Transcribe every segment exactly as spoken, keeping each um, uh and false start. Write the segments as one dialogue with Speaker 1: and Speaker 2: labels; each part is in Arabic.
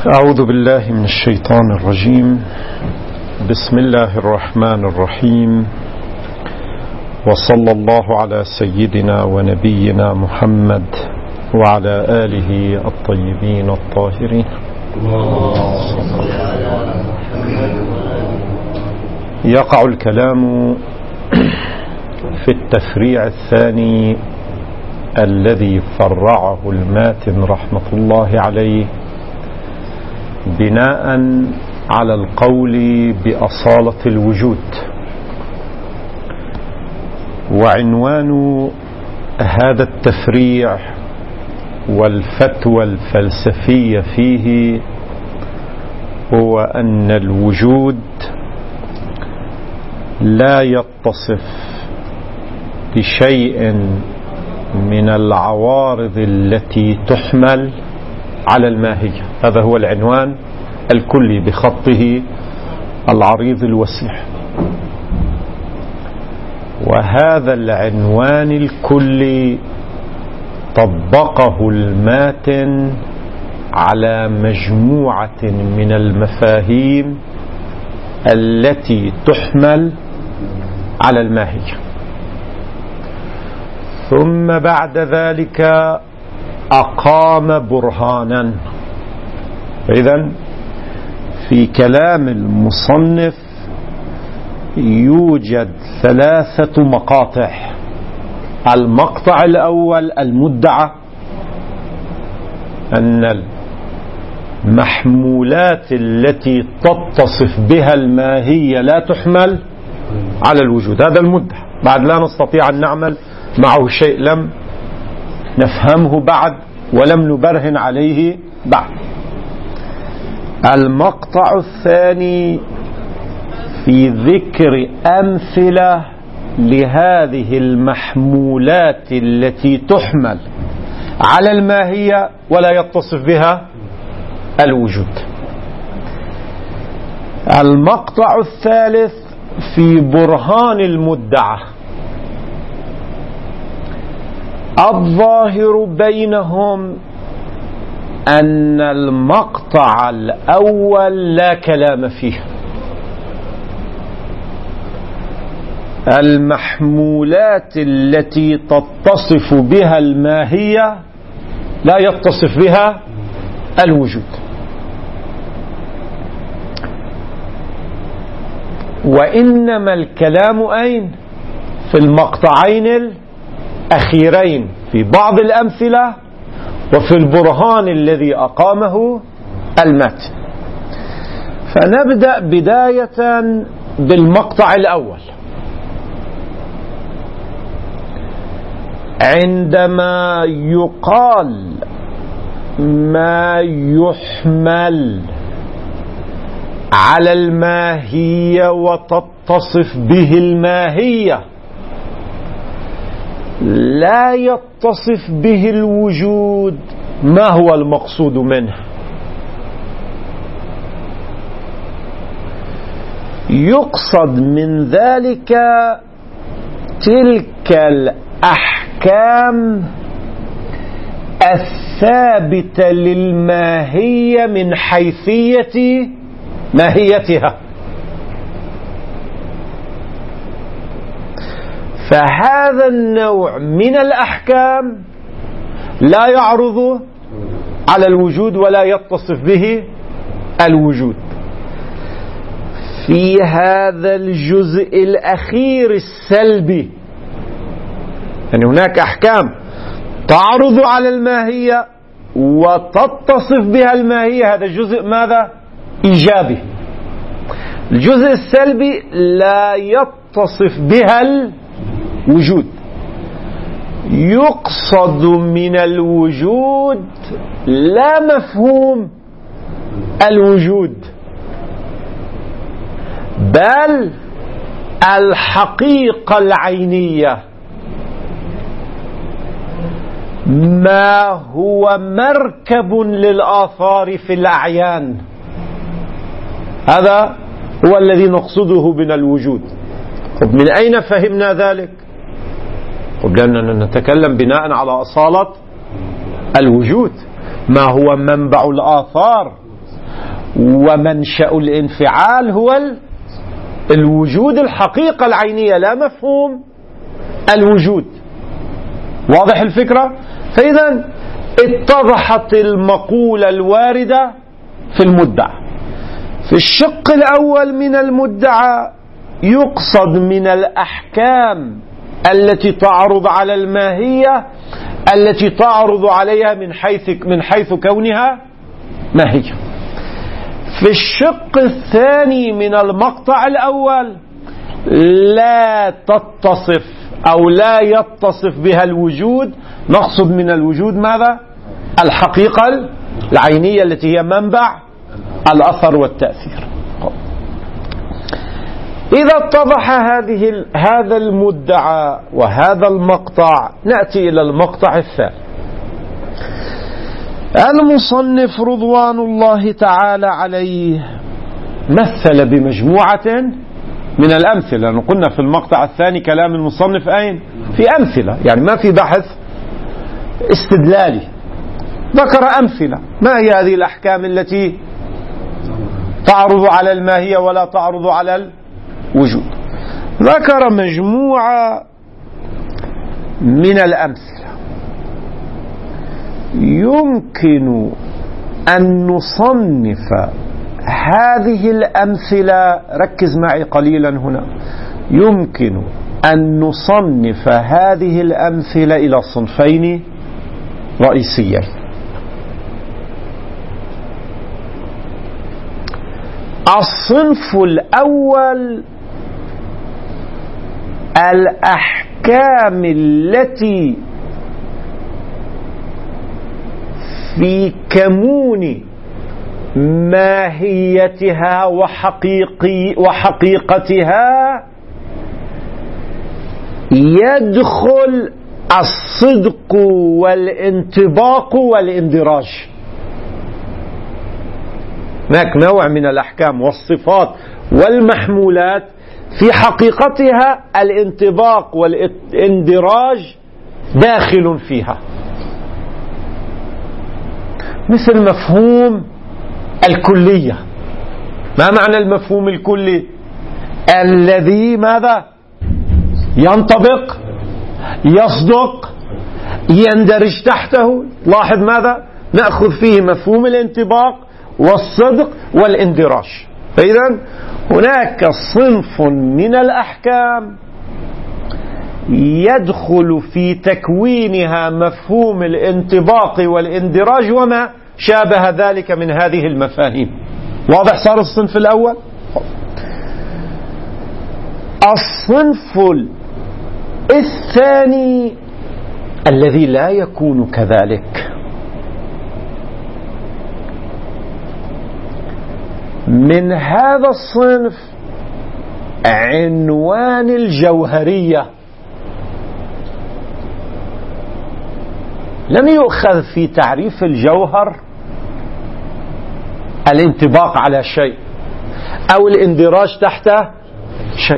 Speaker 1: أعوذ بالله من الشيطان الرجيم. بسم الله الرحمن الرحيم، وصلى الله على سيدنا ونبينا محمد وعلى آله الطيبين الطاهرين. يقع الكلام في التفريع الثاني الذي فرعه الماتن رحمة الله عليه بناء على القول بأصالة الوجود. وعنوان هذا التفريع والفتوى الفلسفية فيه هو أن الوجود لا يتصف بشيء من العوارض التي تحمل على الماهية. هذا هو العنوان الكلي بخطه العريض الوسيع. وهذا العنوان الكلي طبقه الماتن على مجموعة من المفاهيم التي تحمل على الماهية، ثم بعد ذلك أقام برهانا. إذن في كلام المصنف يوجد ثلاثة مقاطع. المقطع الأول المدعى أن المحمولات التي تتصف بها الماهية لا تحمل على الوجود. هذا المدعى، بعد لا نستطيع أن نعمل معه شيء، لم نفهمه بعد ولم نبرهن عليه بعد. المقطع الثاني في ذكر أمثلة لهذه المحمولات التي تحمل على الماهية ولا يتصف بها الوجود. المقطع الثالث في برهان المدعى. الظاهر بينهم أن المقطع الأول لا كلام فيه. المحمولات التي تتصف بها الماهية لا يتصف بها الوجود. وإنما الكلام أين؟ في المقطعين الأخيرين، في بعض الأمثلة وفي البرهان الذي أقامه الماتن. فنبدأ بداية بالمقطع الأول. عندما يقال ما يحمل على الماهية وتتصف به الماهية لا يتصف به الوجود، ما هو المقصود منه؟ يقصد من ذلك تلك الأحكام الثابتة للماهية من حيثية ماهيتها. فهذا النوع من الأحكام لا يعرض على الوجود ولا يتصف به الوجود. في هذا الجزء الأخير السلبي، يعني هناك أحكام تعرض على الماهية وتتصف بها الماهية، هذا الجزء ماذا؟ إيجابي. الجزء السلبي لا يتصف بها الوجود. يقصد من الوجود لا مفهوم الوجود، بل الحقيقة العينية، ما هو مركب للآثار في الأعيان. هذا هو الذي نقصده من الوجود. طب من أين فهمنا ذلك؟ طب لأننا نتكلم بناء على أصالة الوجود، ما هو منبع الآثار ومنشأ الانفعال هو الوجود، الحقيقة العينية، لا مفهوم الوجود. واضح الفكرة؟ فإذا اتضحت المقولة الواردة في المدعى. في الشق الأول من المدعى يقصد من الأحكام التي تعرض على الماهية التي تعرض عليها من حيث من حيث كونها ماهية. في الشق الثاني من المقطع الأول لا تتصف أو لا يتصف بها الوجود، نقصد من الوجود ماذا؟ الحقيقة العينية التي هي منبع الأثر والتأثير. إذا اتضح هذه هذا المدعى وهذا المقطع، نأتي إلى المقطع الثاني. المصنف رضوان الله تعالى عليه مثل بمجموعة من الأمثلة، لأنه قلنا في المقطع الثاني كلام المصنف أين؟ في أمثلة، يعني ما في بحث استدلالي، ذكر أمثلة. ما هي هذه الأحكام التي تعرض على الماهية ولا تعرض على الوجود؟ ذكر مجموعة من الأمثلة. يمكن أن نصنف هذه الأمثلة، ركز معي قليلا هنا، يمكن أن نصنف هذه الأمثلة إلى صنفين رئيسيين. الصنف الأول الأحكام التي في كمون ماهيتها وحقيقي وحقيقتها يدخل الصدق والانطباق والاندراج. هناك نوع من الأحكام والصفات والمحمولات في حقيقتها الانطباق والاندراج داخل فيها، مثل مفهوم الكلية. ما معنى المفهوم الكلي؟ الذي ماذا؟ ينطبق، يصدق، يندرج تحته. لاحظ ماذا؟ نأخذ فيه مفهوم الانطباق والصدق والاندراج. فإذا هناك صنف من الأحكام يدخل في تكوينها مفهوم الانطباق والاندراج وما شابه ذلك من هذه المفاهيم. واضح صار الصنف الأول؟ الصنف الثاني الذي لا يكون كذلك، من هذا الصنف عنوان الجوهرية لم يؤخذ في تعريف الجوهر الانطباق على شيء أو الاندراج تحت شيء.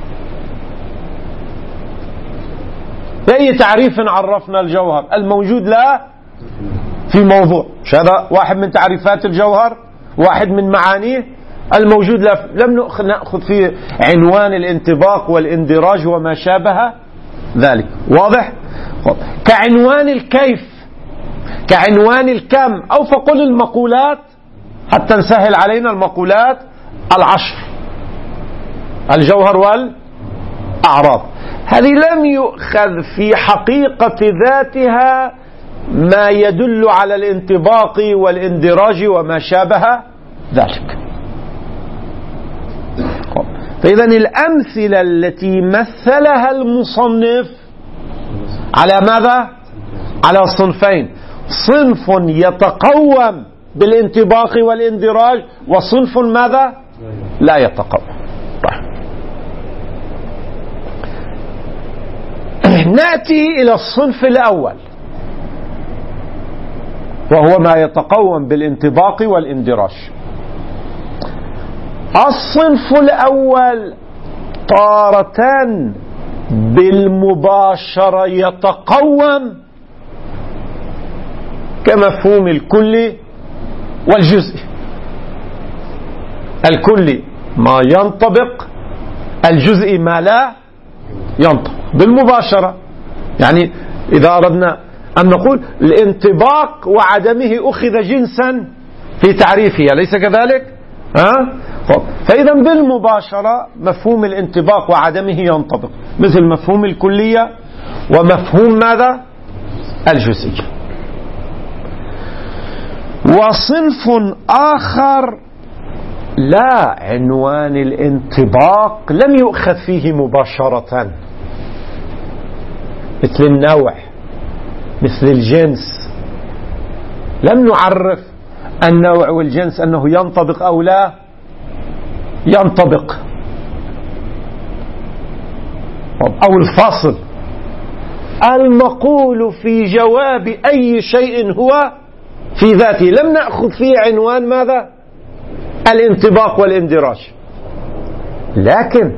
Speaker 1: بأي تعريف عرفنا الجوهر؟ الموجود لا في موضوع. هذا واحد من تعريفات الجوهر، واحد من معانيه. الموجود لا، لم نأخذ فيه عنوان الانطباق والاندراج وما شابه ذلك. واضح؟ كعنوان الكيف، كعنوان الكم، أو فقل المقولات حتى نسهل علينا، المقولات العشر، الجوهر والأعراض. هذه لم يؤخذ في حقيقة ذاتها ما يدل على الانطباق والاندراج وما شابه ذلك. فإذا الأمثلة التي مثلها المصنف على ماذا؟ على صنفين: صنف يتقوم بالانطباق والاندراج، وصنف ماذا؟ لا يتقوم. نأتي إلى الصنف الأول، وهو ما يتقوم بالانطباق والاندراج. الصنف الأول تارة بالمباشرة يتقوم كمفهوم الكل والجزء، الكلي ما ينطبق، الجزئي ما لا ينطبق بالمباشرة. يعني إذا أردنا أن نقول الانطباق وعدمه أخذ جنسا في تعريفها، ليس كذلك؟ أه؟ فإذا بالمباشرة مفهوم الانطباق وعدمه ينطبق، مثل مفهوم الكلية ومفهوم ماذا؟ الجزئية. وصنف آخر لا، عنوان الانطباق لم يؤخذ فيه مباشرة، مثل النوع، مثل الجنس. لم نعرف النوع والجنس أنه ينطبق أو لا ينطبق، أو الفاصل. المقول في جواب أي شيء هو في ذاته، لم نأخذ فيه عنوان ماذا؟ الانطباق والاندراج. لكن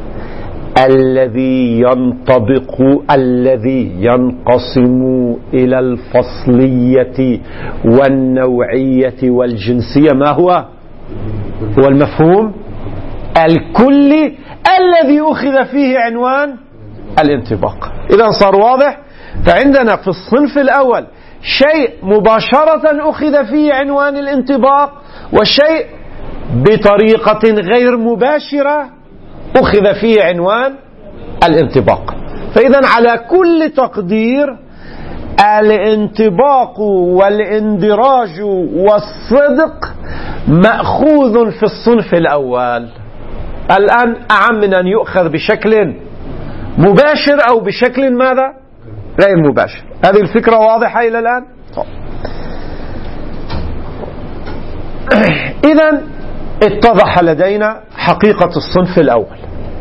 Speaker 1: الذي ينطبق، الذي ينقسم إلى الفصلية والنوعية والجنسية، ما هو؟ هو المفهوم الكلي الذي أخذ فيه عنوان الانطباق. إذا صار واضح. فعندنا في الصنف الأول شيء مباشرة أخذ فيه عنوان الانطباق، وشيء بطريقة غير مباشرة أخذ فيه عنوان الانطباق. فإذا على كل تقدير الانطباق والاندراج والصدق مأخوذ في الصنف الأول. الآن أعم من أن يؤخذ بشكل مباشر أو بشكل ماذا؟ غير مباشر. هذه الفكرة واضحة إلى الآن؟ إذن اتضح لدينا حقيقة الصنف الأول،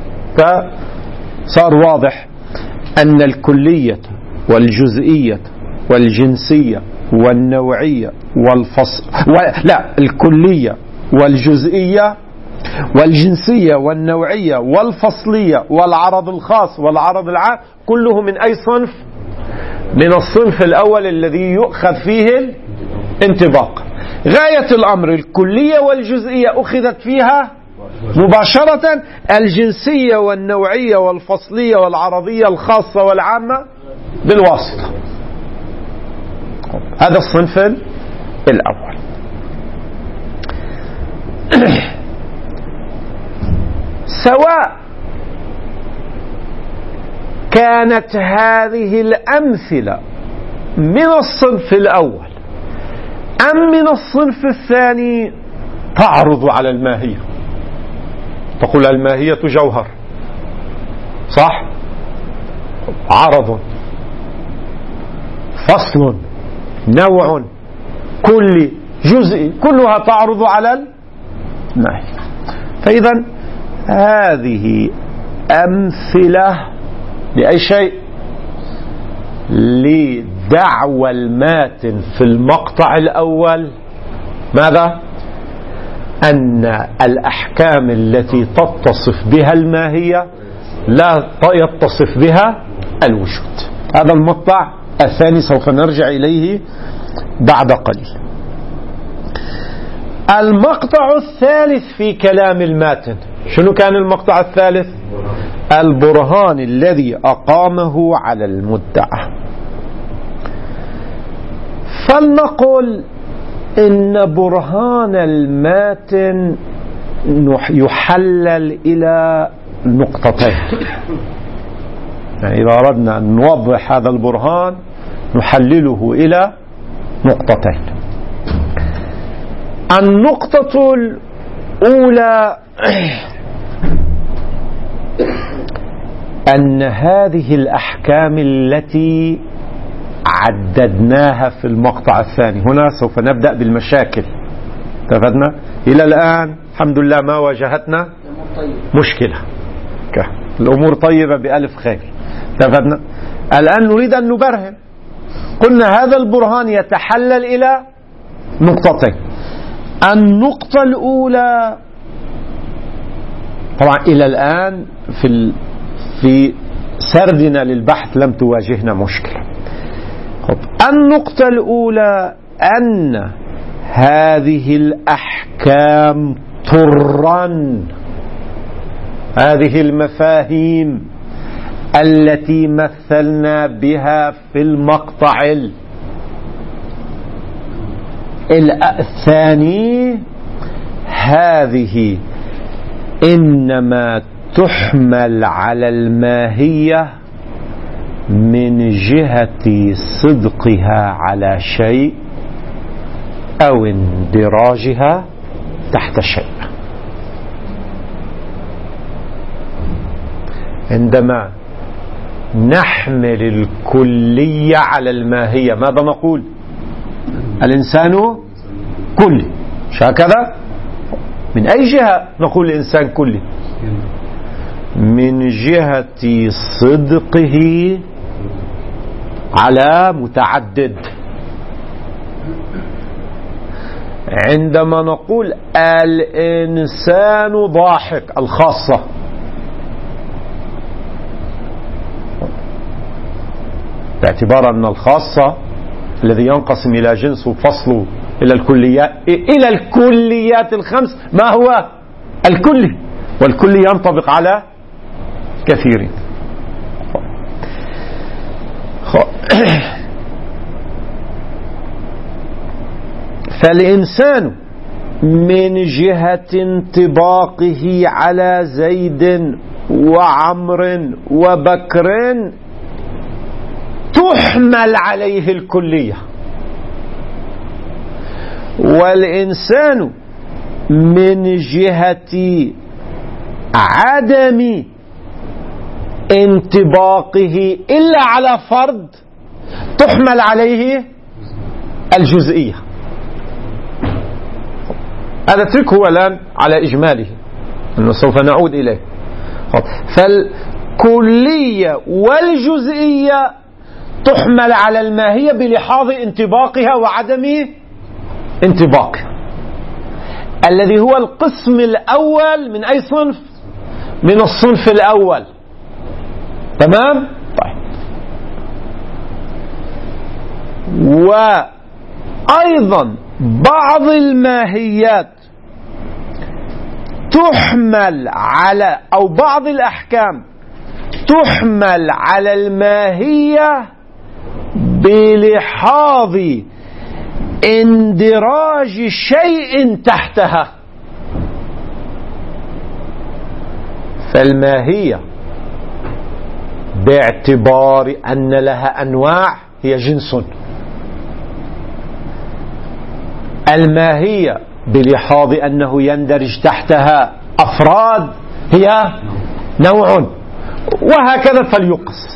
Speaker 1: فصار واضح أن الكلية والجزئية والجنسية والنوعية والفصل و... لا الكلية والجزئية والجنسية والنوعية والفصلية والعرض الخاص والعرض العام كله من أي صنف؟ من الصنف الأول الذي يؤخذ فيه الانطباق. غاية الأمر الكلية والجزئية أخذت فيها مباشرة، الجنسية والنوعية والفصلية والعرضية الخاصة والعامة بالواسطة. هذا الصنف الأول. سواء كانت هذه الأمثلة من الصنف الأول أم من الصنف الثاني تعرض على الماهية. تقول الماهية جوهر، صح؟ عرض، فصل، نوع، كل، جزء، كلها تعرض على الماهية. فإذا هذه أمثلة لأي شيء؟ لدعوى الماتن في المقطع الأول ماذا؟ أن الأحكام التي تتصف بها الماهية لا يتصف بها الوجود. هذا المقطع الثاني سوف نرجع إليه بعد قليل. المقطع الثالث في كلام الماتن، شنو كان المقطع الثالث؟ البرهان الذي أقامه على المدعى. فلنقل إن برهان الماتن يحلل إلى نقطتين. يعني إذا أردنا أن نوضح هذا البرهان نحلله إلى نقطتين. النقطة الأولى أن هذه الأحكام التي عددناها في المقطع الثاني، هنا سوف نبدأ بالمشاكل. اتفقنا إلى الآن الحمد لله ما واجهتنا مشكلة، الأمور طيبة بألف خير. اتفقنا الآن نريد أن نبرهن. قلنا هذا البرهان يتحلل إلى نقطتين. النقطة الأولى طبعا إلى الآن في في سردنا للبحث لم تواجهنا مشكلة. النقطة الأولى أن هذه الأحكام فرا هذه المفاهيم التي مثلنا بها في المقطع الثاني، هذه إنما تحمل على الماهية من جهة صدقها على شيء أو اندراجها تحت شيء. عندما نحمل الكلية على الماهية ماذا نقول؟ الإنسان كلي، مش هكذا؟ من أي جهة نقول الإنسان كلي؟ من جهة صدقه على متعدد. عندما نقول الإنسان ضاحك الخاصة، باعتبار أن الخاصة الذي ينقسم إلى جنس وفصله إلى الكليات إلى الكليات الخمس ما هو الكلي، والكلي ينطبق على كثيرين. فالإنسان من جهة انطباقه على زيد وعمر وبكر تحمل عليه الكلية، والإنسان من جهة عدم انطباقه إلا على فرد تحمل عليه الجزئية. هذا تركه الآن على إجماله أنه سوف نعود إليه. فالكلية والجزئية تحمل على الماهية بلحاظ انطباقها وعدم انطباقها، الذي هو القسم الأول من أي صنف؟ من الصنف الأول. تمام؟ طيب. وأيضا بعض الماهيات تحمل على أو بعض الأحكام تحمل على الماهية بلحاظ اندراج شيء تحتها. فالماهية باعتبار أن لها أنواع هي جنس، الماهية بلحاظ أنه يندرج تحتها أفراد هي نوع، وهكذا فليقص.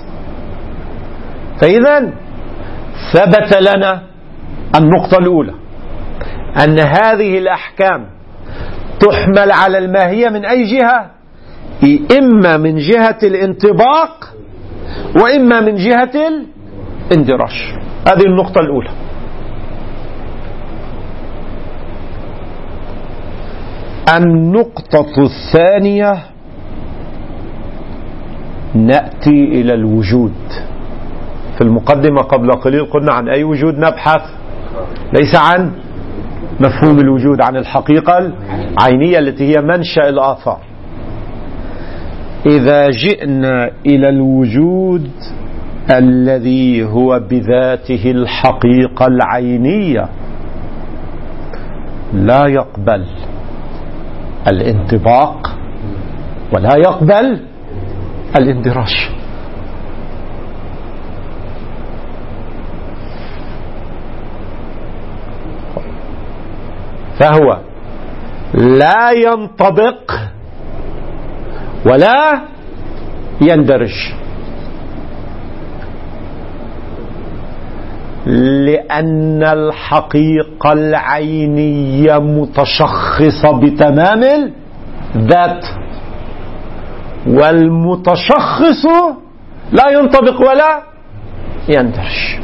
Speaker 1: فإذا ثبت لنا النقطة الأولى أن هذه الأحكام تحمل على الماهية من أي جهة؟ إما من جهة الانطباق وإما من جهة الاندراج. هذه النقطة الأولى. النقطة الثانية نأتي إلى الوجود. في المقدمة قبل قليل قلنا عن أي وجود نبحث؟ ليس عن مفهوم الوجود، عن الحقيقة العينية التي هي منشأ الآثار. إذا جئنا إلى الوجود الذي هو بذاته الحقيقة العينية لا يقبل الانطباق ولا يقبل الاندراج. فهو لا ينطبق ولا يندرج، لأن الحقيقة العينية متشخصة بتمام الذات، والمتشخص لا ينطبق ولا يندرج.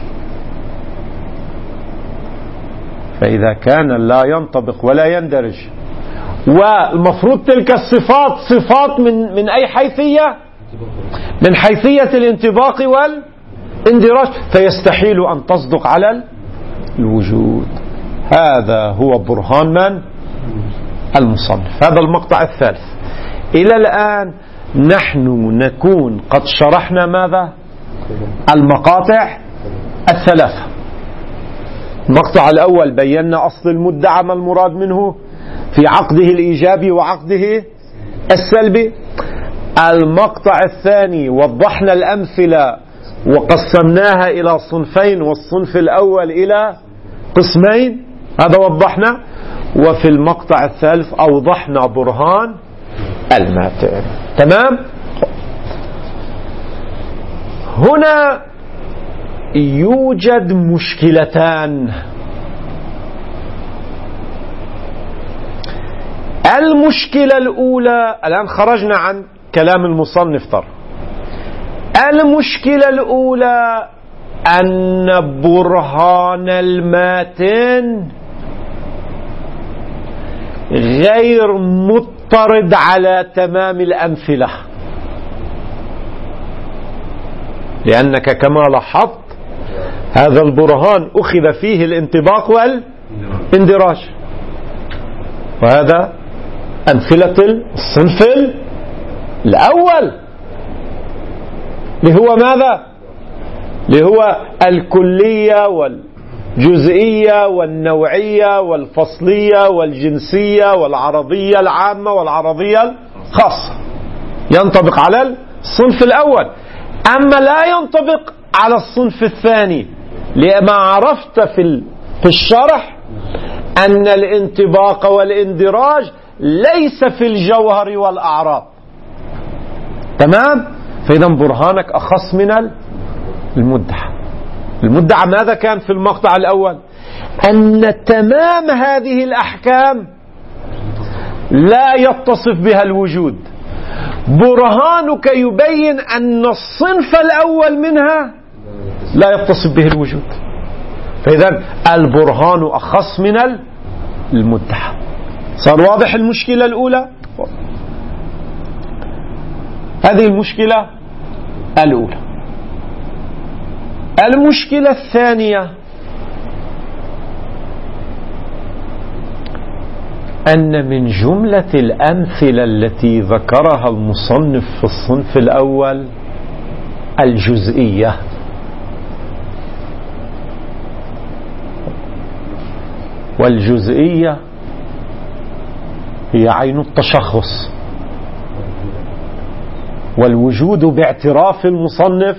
Speaker 1: فإذا كان لا ينطبق ولا يندرج والمفروض تلك الصفات صفات من من أي حيثية؟ من حيثية الانطباق والاندراج، فيستحيل أن تصدق على الوجود. هذا هو برهان من؟ المصنف. هذا المقطع الثالث. إلى الآن نحن نكون قد شرحنا ماذا؟ المقاطع الثلاثة. المقطع الأول بينا أصل المدعى ما المراد منه في عقده الإيجابي وعقده السلبي. المقطع الثاني وضحنا الأمثلة وقسمناها إلى صنفين، والصنف الأول إلى قسمين، هذا وضحنا. وفي المقطع الثالث أوضحنا برهان الماتن. تمام؟ هنا يوجد مشكلتان. المشكلة الأولى، الآن خرجنا عن كلام المصنف طر. المشكلة الأولى أن برهان الماتن غير مضطرد على تمام الأمثلة، لأنك كما لاحظت هذا البرهان أخذ فيه الانطباق والاندراج، وهذا أمثلة الصنف الأول اللي هو ماذا؟ اللي هو الكلية والجزئية والنوعية والفصلية والجنسية والعرضية العامة والعرضية الخاصة، ينطبق على الصنف الأول. أما لا ينطبق على الصنف الثاني، لما عرفت في الشرح أن الانطباق والاندراج ليس في الجوهر والأعراض. تمام؟ فإذا برهانك أخص من المدعى. المدعى ماذا كان في المقطع الأول؟ أن تمام هذه الأحكام لا يتصف بها الوجود. برهانك يبين أن الصنف الأول منها لا يتصف به الوجود. فإذا البرهان أخص من المدعى. صار واضح المشكلة الأولى؟ هذه المشكلة الأولى. المشكلة الثانية أن من جملة الأمثلة التي ذكرها المصنف في الصنف الأول الجزئية. والجزئية هي عين التشخص، والوجود باعتراف المصنف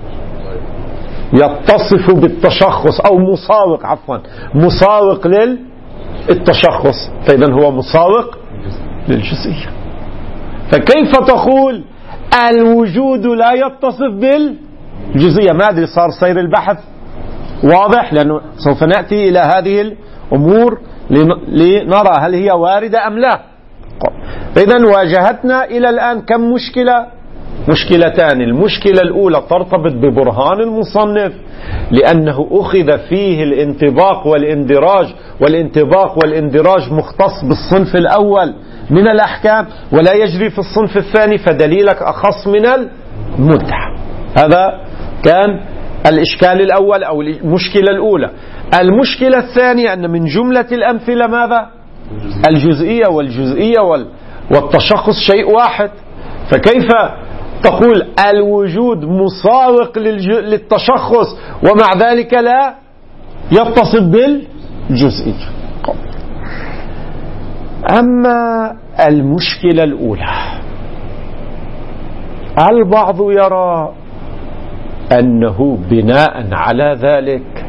Speaker 1: يتصف بالتشخص أو مساوق، عفوا مساوق للتشخص، فإذا هو مساوق للجزئية. فكيف تقول الوجود لا يتصف بالجزئية؟ ما أدري صار سير البحث واضح، لأنه سوف نأتي إلى هذه الأمور لنرى هل هي واردة أم لا. فإذا واجهتنا إلى الآن كم مشكلة؟ مشكلتان. المشكلة الأولى ترتبط ببرهان المصنف، لأنه أخذ فيه الانطباق والاندراج، والانطباق والاندراج مختص بالصنف الأول من الأحكام ولا يجري في الصنف الثاني، فدليلك أخص من المدعى. هذا كان الإشكال الأول أو المشكلة الأولى. المشكلة الثانية أن من جملة الأمثلة ماذا؟ الجزئية، والجزئية والتشخص شيء واحد. فكيف تقول الوجود مساوق للتشخص ومع ذلك لا يتصف بالجزئية؟ أما المشكلة الأولى، البعض يرى أنه بناء على ذلك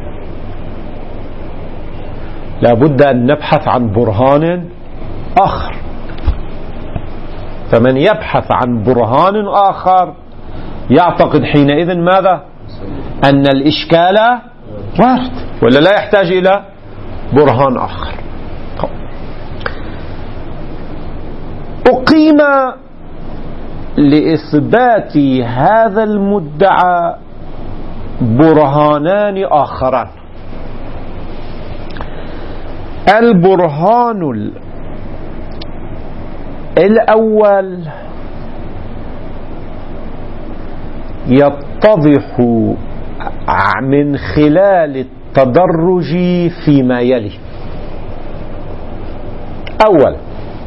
Speaker 1: لابد أن نبحث عن برهان آخر. فمن يبحث عن برهان آخر يعتقد حينئذ ماذا؟ أن الإشكال وارد، ولا لا يحتاج إلى برهان آخر. أقيم لإثبات هذا المدعى برهانان آخران. البرهان الأول يتضح من خلال التدرج فيما يلي. أولا،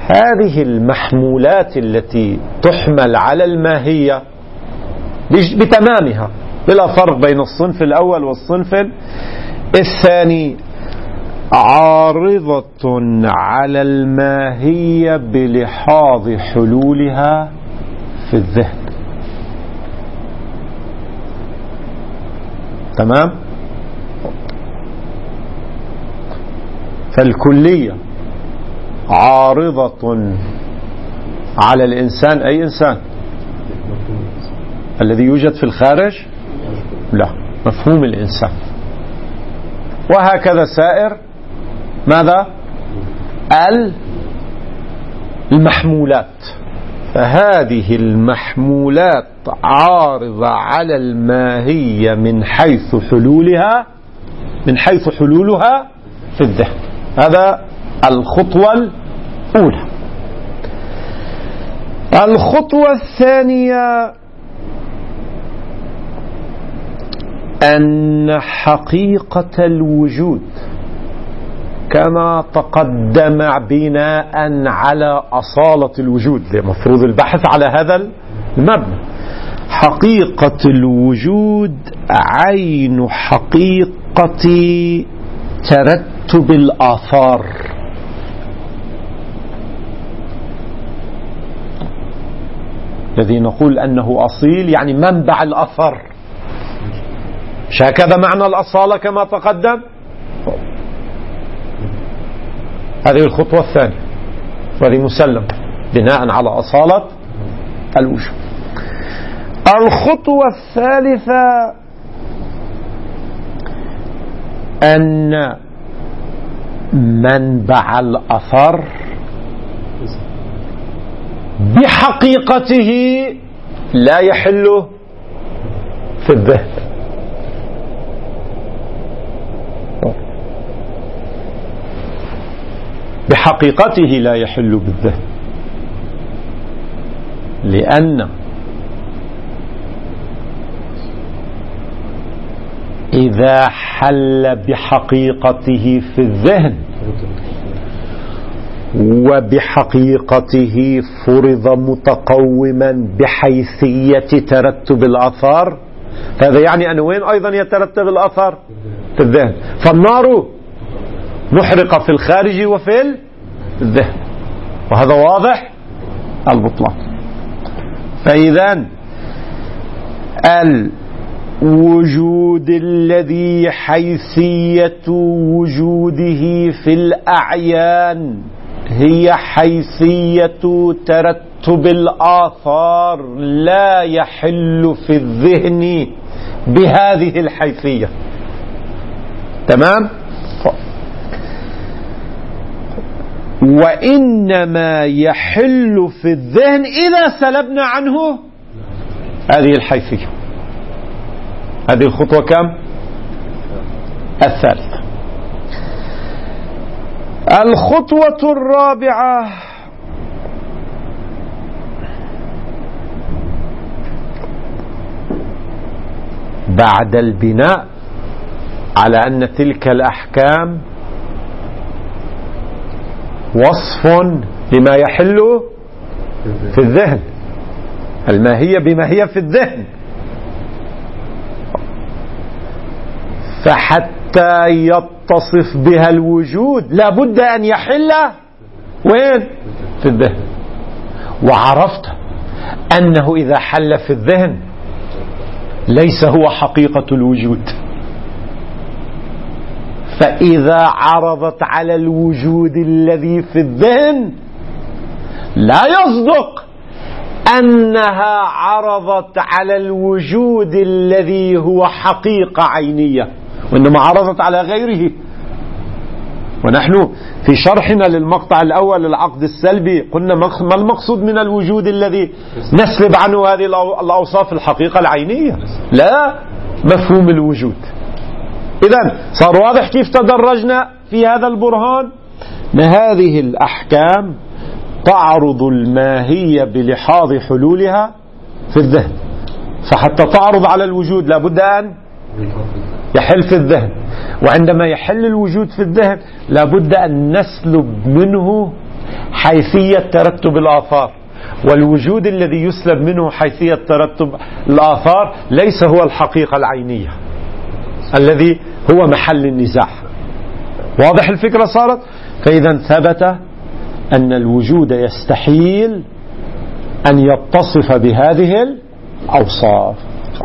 Speaker 1: هذه المحمولات التي تحمل على الماهية بتمامها بلا فرق بين الصنف الأول والصنف الثاني عارضة على الماهية بلحاظ حلولها في الذهن. تمام؟ فالكلية عارضة على الإنسان، أي إنسان الذي يوجد في الخارج؟ لا، مفهوم الإنسان. وهكذا سائر ماذا؟ المحمولات. فهذه المحمولات عارضة على الماهية من حيث حلولها من حيث حلولها في الذهن. هذا الخطوة الأولى. الخطوة الثانية أن حقيقة الوجود كما تقدم بناء على أصالة الوجود، لمفروض البحث على هذا المبنى، حقيقة الوجود عين حقيقة ترتب الآثار. الذي نقول أنه أصيل يعني منبع الأثر، مش هكذا معنى الأصالة كما تقدم؟ هذه الخطوة الثانية، وهذه مسلم بناء على أصالة الوجود. الخطوة الثالثة أن منبع الأثر بحقيقته لا يحل في الذهن. بحقيقته لا يحل بالذهن، لأن إذا حل بحقيقته في الذهن وبحقيقته فرض متقوما بحيثية ترتب الآثار، هذا يعني أن وين أيضا يترتب الآثار؟ في الذهن. فالنار محرقة في الخارج وفي الذهن، وهذا واضح البطلان. فإذا الوجود الذي حيثية وجوده في الأعيان هي حيثية ترتب الآثار لا يحل في الذهن بهذه الحيثية. تمام؟ وإنما يحل في الذهن إذا سلبنا عنه هذه الحيثية. هذه الخطوة كم؟ الثالثة. الخطوة الرابعة بعد البناء على أن تلك الأحكام وصف لما يحل في الذهن، الماهية بما هي في الذهن، فحتى يتصف بها الوجود لابد أن يحل وين؟ في الذهن. وعرفت أنه إذا حل في الذهن ليس هو حقيقة الوجود، فإذا عرضت على الوجود الذي في الذهن لا يصدق أنها عرضت على الوجود الذي هو حقيقة عينية، وإنما عرضت على غيره. ونحن في شرحنا للمقطع الأول للعقد السلبي قلنا ما المقصود من الوجود الذي نسلب عنه هذه الأوصاف؟ الحقيقة العينية، لا مفهوم الوجود. إذن صار واضح كيف تدرجنا في هذا البرهان. أن هذه الأحكام تعرض الماهية بلحاظ حلولها في الذهن، فحتى تعرض على الوجود لابد أن يحل في الذهن، وعندما يحل الوجود في الذهن لابد أن نسلب منه حيثية ترتب الآثار، والوجود الذي يسلب منه حيثية ترتب الآثار ليس هو الحقيقة العينية الذي هو محل النزاع. واضح الفكرة صارت؟ فإذا ثبت أن الوجود يستحيل أن يتصف بهذه الأوصاف.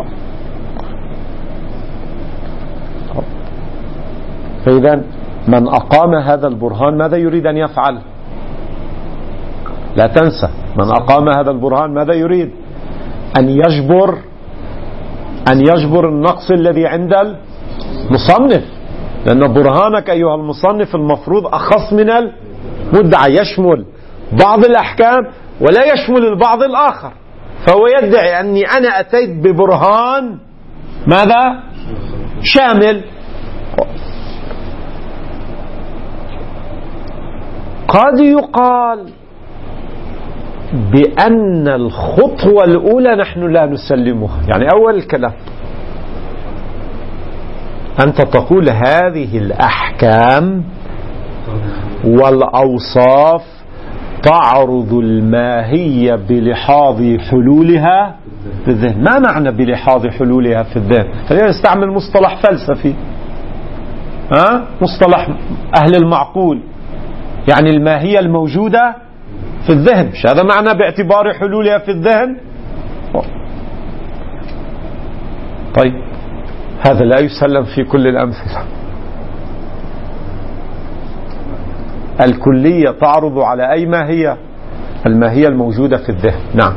Speaker 1: فإذا من أقام هذا البرهان ماذا يريد أن يفعل؟ لا تنسى، من أقام هذا البرهان ماذا يريد؟ أن يجبر أن يجبر النقص الذي عند المصنف، لأن برهانك أيها المصنف المفروض أخص من المدعى، يشمل بعض الأحكام ولا يشمل البعض الآخر، فهو يدعي أني أنا أتيت ببرهان ماذا؟ شامل. قد يقال بأن الخطوة الأولى نحن لا نسلمها، يعني أول الكلام أنت تقول هذه الأحكام والأوصاف تعرض الماهية بلحاظ حلولها في الذهن. ما معنى بلحاظ حلولها في الذهن؟ خلينا نستعمل مصطلح فلسفي، ها؟ مصطلح أهل المعقول، يعني الماهية الموجودة في الذهن، مش هذا معنى باعتبار حلولها في الذهن؟ طيب هذا لا يسلم في كل الأمثلة. الكلية تعرض على أي ماهية؟ الماهية الموجودة في الذهن. نعم،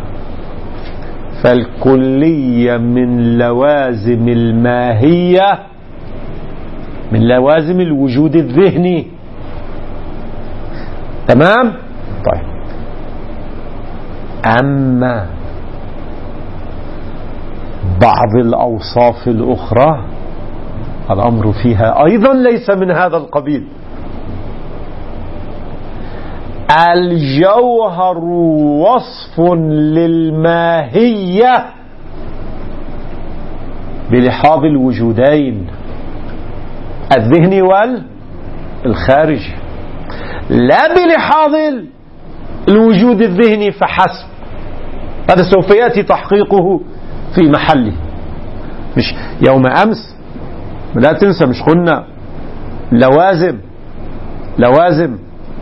Speaker 1: فالكلية من لوازم الماهية، من لوازم الوجود الذهني. تمام؟ طيب، أما بعض الأوصاف الأخرى الأمر فيها أيضا ليس من هذا القبيل. الجوهر وصف للماهية بلحاظ الوجودين الذهني والخارجي، لا بلحاظ الوجود الذهني فحسب. هذا سوف يأتي تحقيقه في محله. مش يوم أمس لا تنسى، مش قلنا لوازم لوازم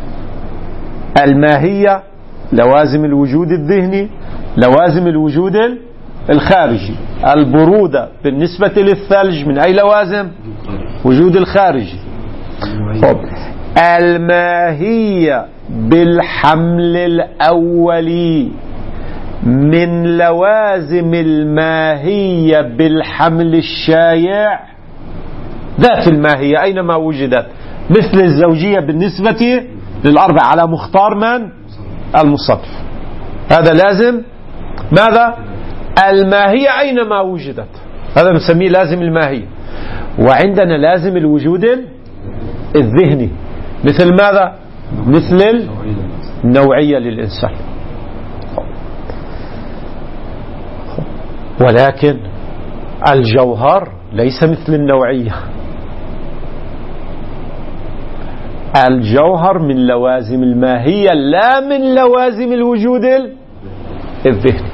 Speaker 1: الماهية، لوازم الوجود الذهني، لوازم الوجود الخارجي. البرودة بالنسبة للثلج من أي لوازم؟ وجود الخارجي. طب الماهية بالحمل الأولي من لوازم الماهية بالحمل الشائع ذات الماهية أينما وجدت، مثل الزوجية بالنسبة للأربع على مختار من؟ المصنف. هذا لازم ماذا؟ الماهية أينما وجدت، هذا نسميه لازم الماهية. وعندنا لازم الوجود الذهني، مثل ماذا؟ مثل النوعية للإنسان. ولكن الجوهر ليس مثل النوعية. الجوهر من لوازم الماهية لا من لوازم الوجود الذهني.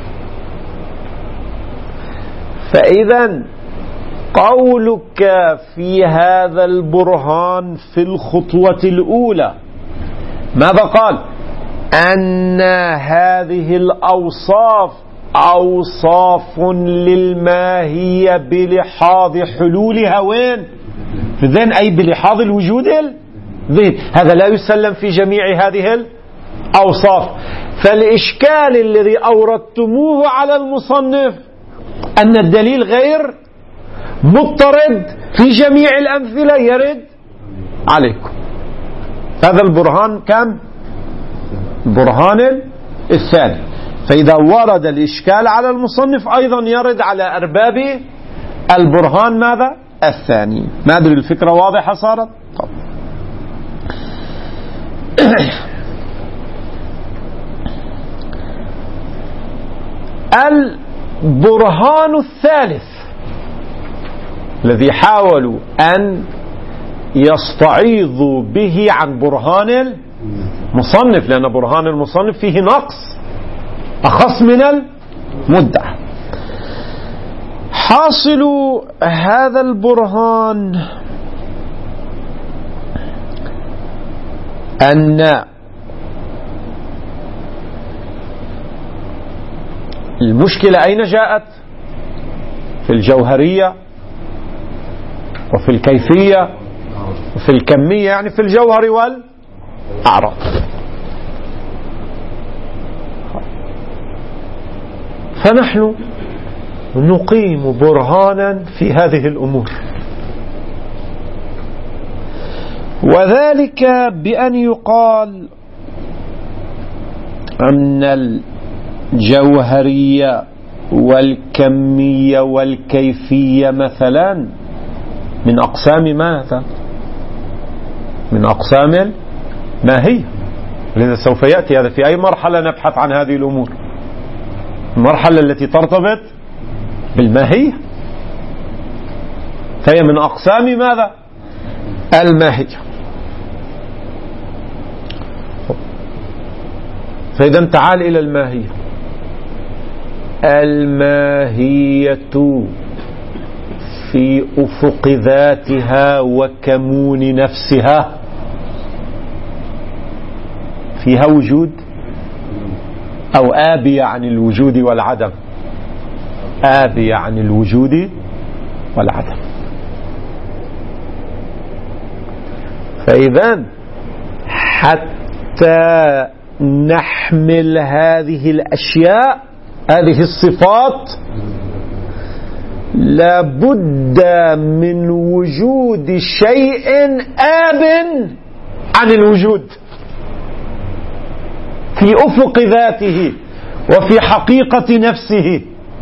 Speaker 1: فإذا قولك في هذا البرهان في الخطوة الأولى ماذا قال؟ أن هذه الأوصاف أوصاف للماهية بلحاظ حلولها وين؟ في الذهن، أي بلحاظ الوجود الذهني. هذا لا يسلم في جميع هذه الأوصاف. فالإشكال الذي أوردتموه على المصنف أن الدليل غير مضطرد في جميع الأمثلة يرد عليكم. هذا البرهان كم؟ البرهان الثاني. فإذا ورد الإشكال على المصنف أيضا يرد على أرباب البرهان ماذا؟ الثاني. ما أدري الفكرة واضحة صارت؟ طب. البرهان الثالث الذي حاولوا أن يستعيضوا به عن برهان المصنف، لأن برهان المصنف فيه نقص أخص من المدعى. حاصل هذا البرهان أن المشكلة أين جاءت؟ في الجوهرية وفي الكيفية وفي الكمية، يعني في الجوهر والأعراض. فنحن نقيم برهانا في هذه الأمور، وذلك بأن يقال أن الجوهرية والكمية والكيفية مثلا من أقسام ماذا؟ من أقسام الماهية. لذا سوف يأتي هذا في أي مرحلة نبحث عن هذه الأمور، المرحلة التي ترتبط بالماهية، فهي من أقسام ماذا؟ الماهية. فإذا تعال إلى الماهية. الماهية في أفق ذاتها وكمون نفسها فيها وجود أو آبية عن الوجود والعدم؟ آبية عن الوجود والعدم. فإذا حتى نحمل هذه الأشياء، هذه الصفات، لابد من وجود شيء آب عن الوجود في أفق ذاته وفي حقيقة نفسه.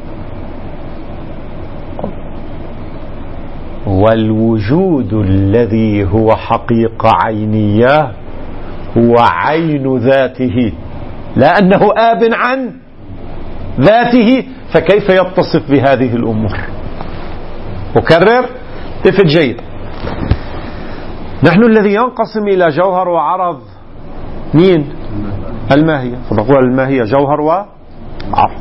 Speaker 1: والوجود الذي هو حقيقة عينية هو عين ذاته، لا أنه آب عن ذاته، فكيف يتصف بهذه الأمور؟ أكرر التفت جيد. نحن الذي ينقسم إلى جوهر وعرض مين؟ الماهية. فنقول الماهية جوهر وعرض،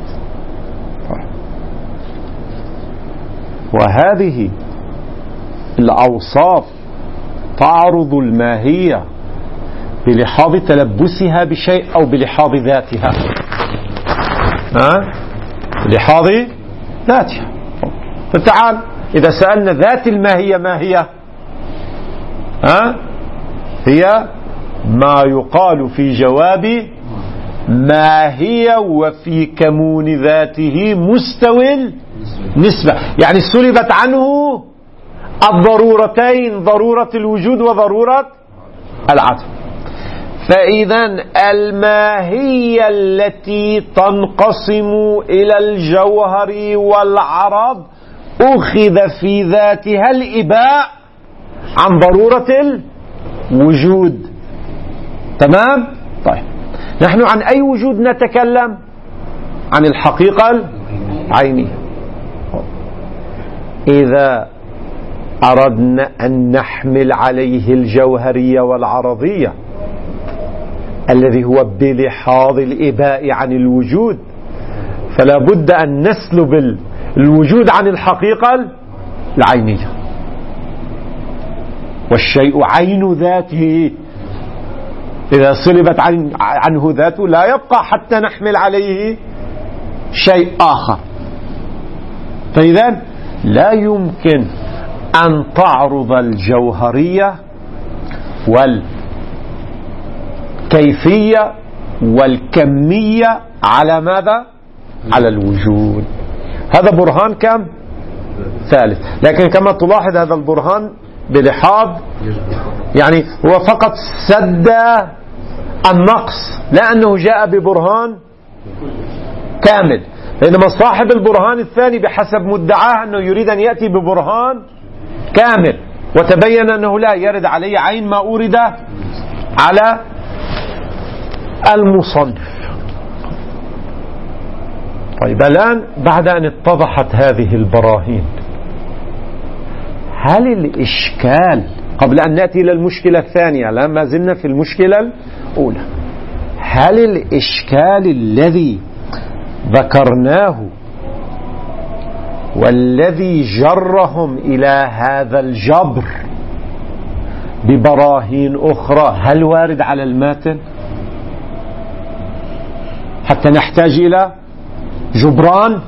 Speaker 1: وهذه الأوصاف تعرض الماهية بلحاظ تلبسها بشيء أو بلحاظ ذاتها. ها؟ بلحاظ ذاتها. فتعال إذا سألنا ذات الماهية ما هي؟ ها؟ هي ما يقال في جواب ما هي وفي كمون ذاته مستوى النسبة، يعني سلبت عنه الضرورتين، ضرورة الوجود وضرورة العدم. فإذا الماهية التي تنقسم إلى الجوهر والعرض أخذ في ذاتها الإباء عن ضرورة الوجود. تمام؟ طيب، نحن عن أي وجود نتكلم؟ عن الحقيقة العينية. إذا أردنا أن نحمل عليه الجوهرية والعرضية الذي هو بلحاظ الإباء عن الوجود، فلا بد أن نسلب الوجود عن الحقيقة العينية. والشيء عين ذاته، إذا سلبت عنه ذاته لا يبقى حتى نحمل عليه شيء آخر. فإذا لا يمكن أن تعرض الجوهرية والكيفية والكمية على ماذا؟ على الوجود. هذا برهان كم؟ ثالث. لكن كما تلاحظ هذا البرهان بلحاظ يعني هو فقط سد النقص، لا أنه جاء ببرهان كامل. بينما صاحب البرهان الثاني بحسب مدعاه أنه يريد أن يأتي ببرهان كامل، وتبين أنه لا يرد عليه عين ما أورد على المصنف. طيب، الآن بعد أن اتضحت هذه البراهين، هل الإشكال قبل أن نأتي إلى المشكلة الثانية، لا ما زلنا في المشكلة الأولى، هل الإشكال الذي ذكرناه والذي جرهم إلى هذا الجبر ببراهين أخرى هل وارد على الماتن حتى نحتاج إلى جبران؟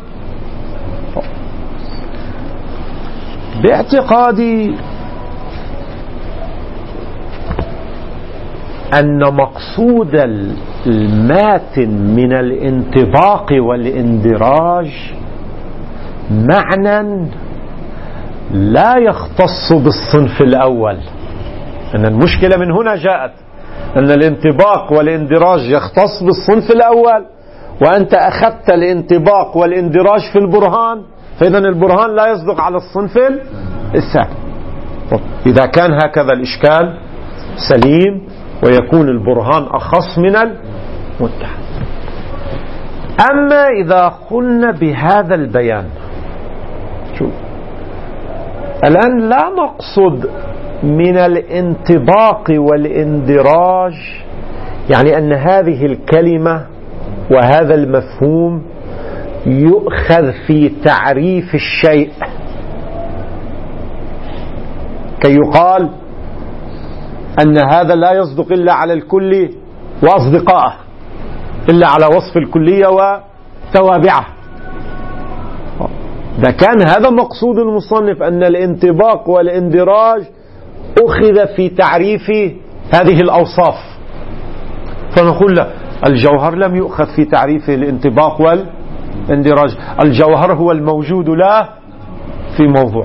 Speaker 1: باعتقادي أن مقصود الماتن من الانطباق والاندراج معنى لا يختص بالصنف الأول. أن المشكلة من هنا جاءت أن الانطباق والاندراج يختص بالصنف الأول، وأنت أخذت الانطباق والاندراج في البرهان، فإذا البرهان لا يصدق على الصنف الثاني. إذا كان هكذا الإشكال سليم ويكون البرهان أخص من المتحد. أما إذا قلنا بهذا البيان، شوف الآن لا نقصد من الانطباق والاندراج يعني أن هذه الكلمة وهذا المفهوم يؤخذ في تعريف الشيء كي يقال أن هذا لا يصدق إلا على الكل وأصدقائه، إلا على وصف الكلية وتوابعه. ده كان هذا مقصود المصنف، أن الانطباق والاندراج أخذ في تعريف هذه الأوصاف، فنقول لا، الجوهر لم يؤخذ في تعريف الانطباق والاندراج، الجوهر هو الموجود لا في موضوع،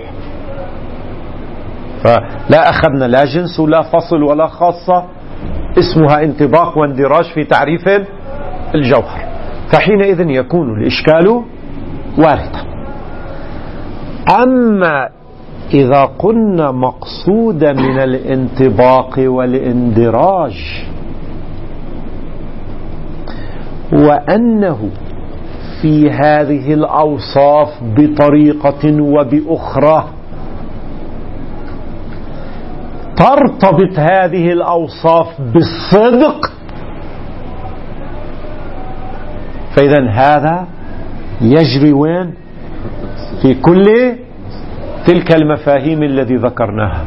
Speaker 1: فلا أخذنا لا جنس ولا فصل ولا خاصة اسمها انطباق واندراج في تعريف الجوهر، فحينئذ يكون الإشكال واردا. أما إذا قلنا مقصود من الانطباق والاندراج وأنه في هذه الأوصاف بطريقة وبأخرى ترتبط هذه الأوصاف بالصدق، فإذا هذا يجري وين؟ في كل تلك المفاهيم التي ذكرناها.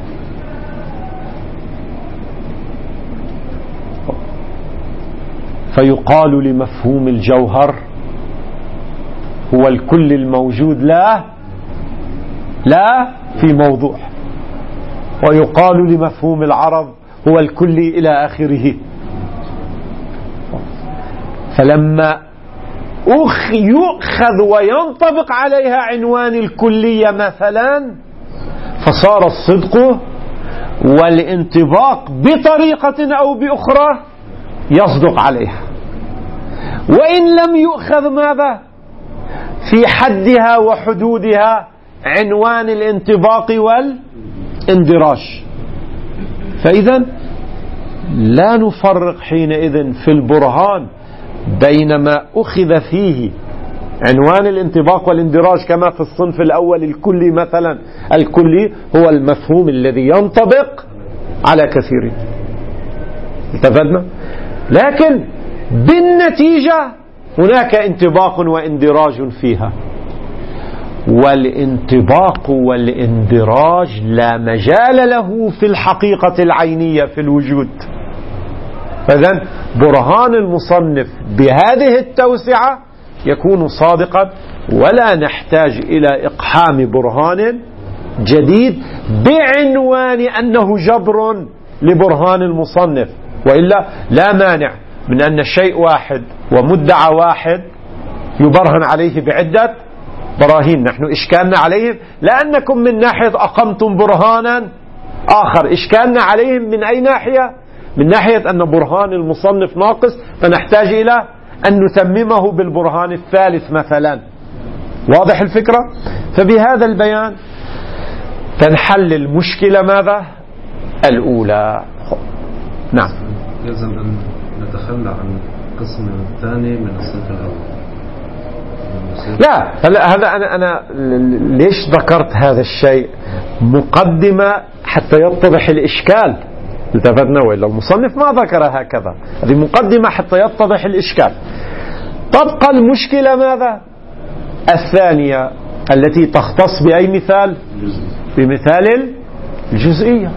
Speaker 1: فيقال لمفهوم الجوهر هو الكل الموجود لا لا في موضوع، ويقال لمفهوم العرض هو الكل إلى آخره. فلما يؤخذ وينطبق عليها عنوان الكلية مثلا، فصار الصدق والانطباق بطريقة أو بأخرى يصدق عليها، وإن لم يؤخذ ماذا في حدها وحدودها عنوان الانطباق والاندراج. فإذا لا نفرق حينئذ في البرهان بين ما أخذ فيه عنوان الانطباق والاندراج كما في الصنف الأول الكلي مثلا، الكلي هو المفهوم الذي ينطبق على كثير، التفدنا، لكن بالنتيجة هناك انطباق واندراج فيها، والانطباق والاندراج لا مجال له في الحقيقة العينية في الوجود. فإذن برهان المصنف بهذه التوسعة يكون صادقا، ولا نحتاج إلى إقحام برهان جديد بعنوان أنه جبر لبرهان المصنف، وإلا لا مانع من أن شيء واحد ومدعى واحد يبرهن عليه بعدة براهين. نحن إشكالنا عليهم لأنكم من ناحية أقمتم برهانا آخر، إشكالنا عليهم من أي ناحية؟ من ناحية أن برهان المصنف ناقص، فنحتاج إلى أن نتممه بالبرهان الثالث مثلا. واضح الفكرة؟ فبهذا البيان تنحل المشكلة ماذا؟ الأولى. نعم.
Speaker 2: يلزم أن نتخلى عن القسم الثاني من الصنف الأول.
Speaker 1: لا، هذا أنا أنا ليش ذكرت هذا الشيء؟ مقدمة حتى يتضح الإشكال. التفتنا وإلا المصنف ما ذكر هكذا. هذه مقدمة حتى يتضح الإشكال. تبقى المشكلة ماذا؟ الثانية التي تختص بأي مثال؟ بمثال الجزئية.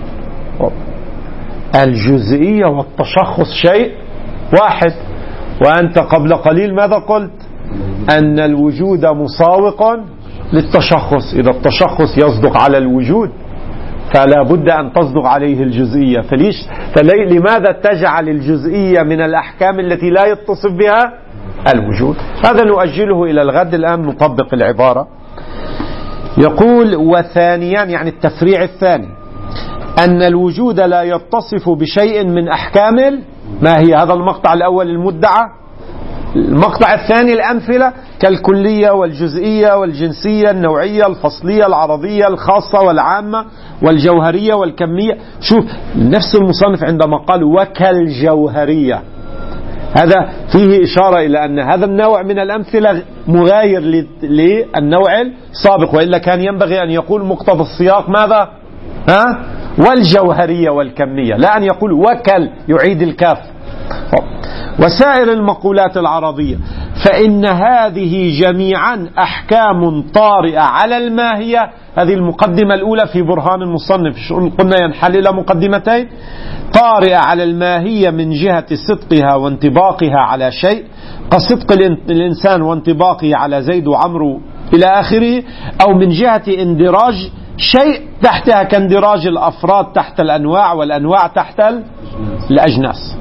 Speaker 1: الجزئية والتشخص شيء واحد. وأنت قبل قليل ماذا قلت؟ أن الوجود مساوق للتشخص. إذا التشخص يصدق على الوجود فلا بد أن تصدق عليه الجزئية. فليش فلي لماذا تجعل الجزئية من الأحكام التي لا يتصف بها الوجود؟ هذا نؤجله إلى الغد. الآن نطبق العبارة. يقول وثانيا يعني التفريع الثاني أن الوجود لا يتصف بشيء من أحكام ما هي. هذا المقطع الأول المدعى. المقطع الثاني الأمثلة كالكلية والجزئية والجنسية النوعية الفصلية العرضية الخاصة والعامة والجوهرية والكمية. شوف نفس المصنف عندما قال وكالجوهرية هذا فيه إشارة إلى أن هذا النوع من الأمثلة مغاير للنوع السابق، وإلا كان ينبغي أن يقول مقتضى السياق ماذا؟ ها؟ والجوهرية والكمية، لا أن يقول وكل يعيد الكاف. وسائر المقولات العرضية فإن هذه جميعا أحكام طارئة على الماهية. هذه المقدمة الأولى في برهان المصنف. قلنا ينحل إلى مقدمتين. طارئة على الماهية من جهة صدقها وانطباقها على شيء كصدق الإنسان وانطباقه على زيد وعمرو إلى آخره، أو من جهة اندراج شيء تحتها كاندراج الأفراد تحت الأنواع والأنواع تحت الأجناس.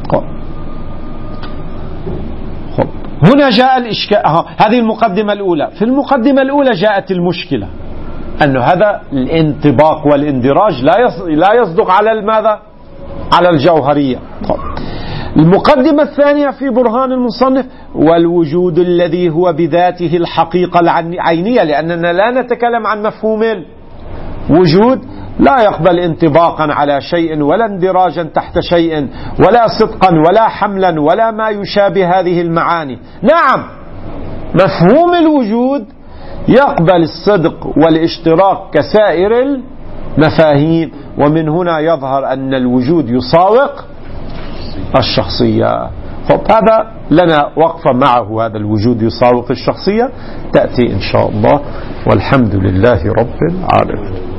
Speaker 1: هنا جاء الإشكال. هذه المقدمة الأولى. في المقدمة الأولى جاءت المشكلة أن هذا الانطباق والاندراج لا يصدق على الماذا؟ على الجوهرية. المقدمة الثانية في برهان المصنف والوجود الذي هو بذاته الحقيقة العينية، لأننا لا نتكلم عن مفهوم الوجود لا يقبل انطباقا على شيء ولا اندراجا تحت شيء ولا صدقا ولا حملا ولا ما يشابه هذه المعاني. نعم مفهوم الوجود يقبل الصدق والاشتراك كسائر المفاهيم، ومن هنا يظهر أن الوجود يساوق الشخصية. هذا لنا وقفة معه. هذا الوجود يساوق الشخصية تأتي إن شاء الله، والحمد لله رب العالمين.